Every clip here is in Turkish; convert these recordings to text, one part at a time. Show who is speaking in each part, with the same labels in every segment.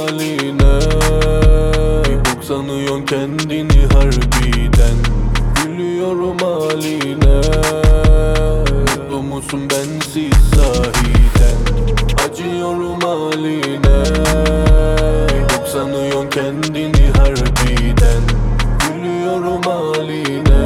Speaker 1: haline. Bir bok sanıyorsun kendini harbiden. Gülüyorum haline. Mutlu musun bensiz sahiden? Acıyorum haline. Bir bok sanıyorsun kendini harbiden. Gülüyorum haline.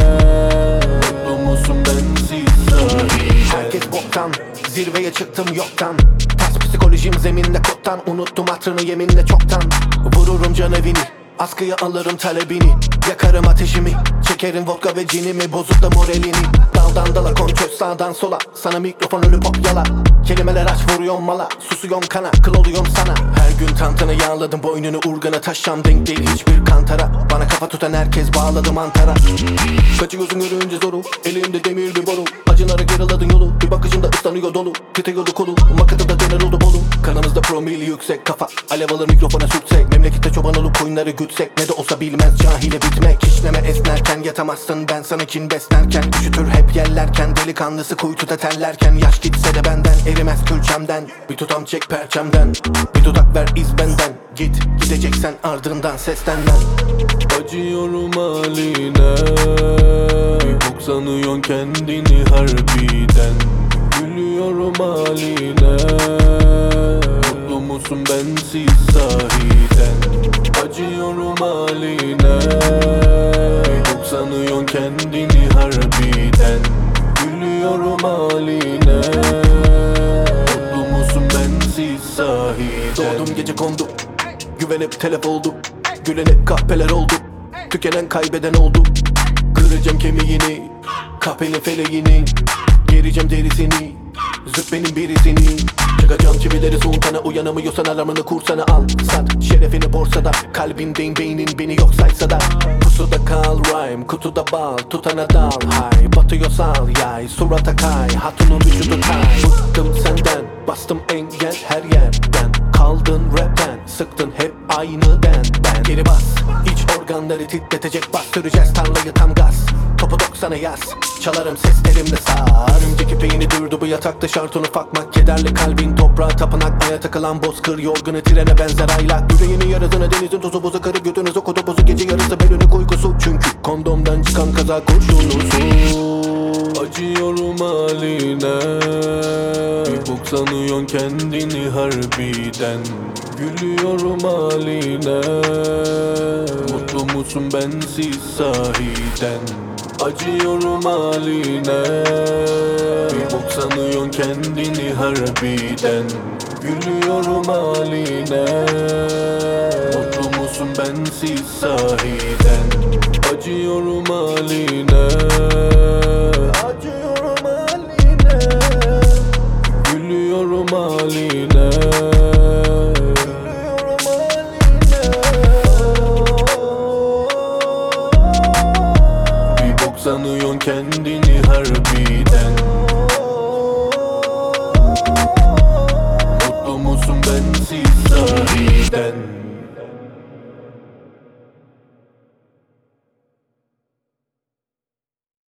Speaker 1: Mutlu musun bensiz sahiden?
Speaker 2: Herkes boktan, zirveye çıktım yoktan. Ters psikolojim zeminde kottan. Unuttum hatırını yeminle çoktan. Vururum canevini, askıya alırım talebini. Yakarım ateşimi, çekerim vodka ve cinimi. Bozuk da moralini. Daldan dala konçöz sağdan sola. Sana mikrofon ölü pop yala. Kelimeler aç vuruyorum mala. Susuyorum kana, kıl oluyorum sana. Her gün tantana yağladım boynunu urgana. Taşşam denk değil hiçbir kantara. Bana kafa tutan herkes bağladı mantara. Kaçıyorsun görünce zoru, elimde demir bir boru. Acılara geriladın yolu, bir bakışında ıslanıyor dolu. Titriyordu kolu, makatımda döner oldu bolu. Kanımızda promil yüksek kafa, alev alır mikrofona sürtsek. Memlekette çoban olup koyunları gütsek. Ne de olsa bilmez cahile bitmek. Kişneme esnerken yatamazsın, ben sana kin beslerken. Üşütür hep yerlerken, delikanlısı kuytuda terlerken. Yaş gitse de benden, erimez külçemden. Bir tutam çek perçemden, bir dudak ver iz benden. Git, gideceksen ardından seslenmem.
Speaker 1: Acıyorum haline. Bir bok sanıyorsun kendini harbiden. Gülüyorum haline. Mutlu musun bensiz sahiden? Acıyorum haline. Bir bok sanıyorsun kendini harbiden. Gülüyorum haline. Mutlu musun bensiz sahiden?
Speaker 2: Doğdum gece kondu, güvenip telef oldu. Gülen hep kahpeler oldu, tükenen kaybeden oldu. Kıracağım kemiğini, kahpenin feleğini. Gereceğim derisini, züppenin birisini. Çıkacağım çivileri sultana, uyanamıyorsan alarmını kursana al. Sat şerefini borsada, kalbindeyim beynin beni yok saysa da. Pusuda kal rhyme, kutuda bal, tutana dal. Hay batıyor sal yay, surata kay, hatunun vücudu kay. Bıktım senden, bastım engel her yerden. Kaldın rapten, sıktın hep aynı den. Ben geri bas, iç organları titretecek. Bastıracağız tarlayı tam gaz. Topu 90'a yaz, çalarım seslerimle sar. Örümcek ipeğini dürdü bu yatakta şartını fakmak. Kederli kalbin toprağa tapınak. Aya takılan bozkır yorgunu trene benzer aylak. Yüreğinin yarısını denizin tozu bozu karı götünüzü kodu bozu. Gece yarısı belönük uykusu. Çünkü kondomdan çıkan kaza kurşunusu.
Speaker 1: Acıyorum haline. Bir bok sanıyorsun kendini harbiden. Gülüyorum haline. Mutlu musun bensiz sahiden? Acıyorum haline. Bir bok sanıyorsun kendini harbiden. Gülüyorum haline. Mutlu musun bensiz sahiden? Acıyorum haline.